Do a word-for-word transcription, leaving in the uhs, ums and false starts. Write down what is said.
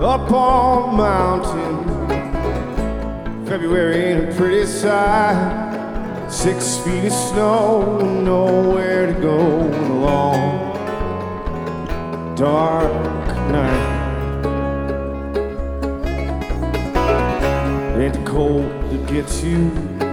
up on the mountain. February ain't a pretty sight. Six feet of snow, nowhere to go in a long, dark night. Ain't the cold that gets you,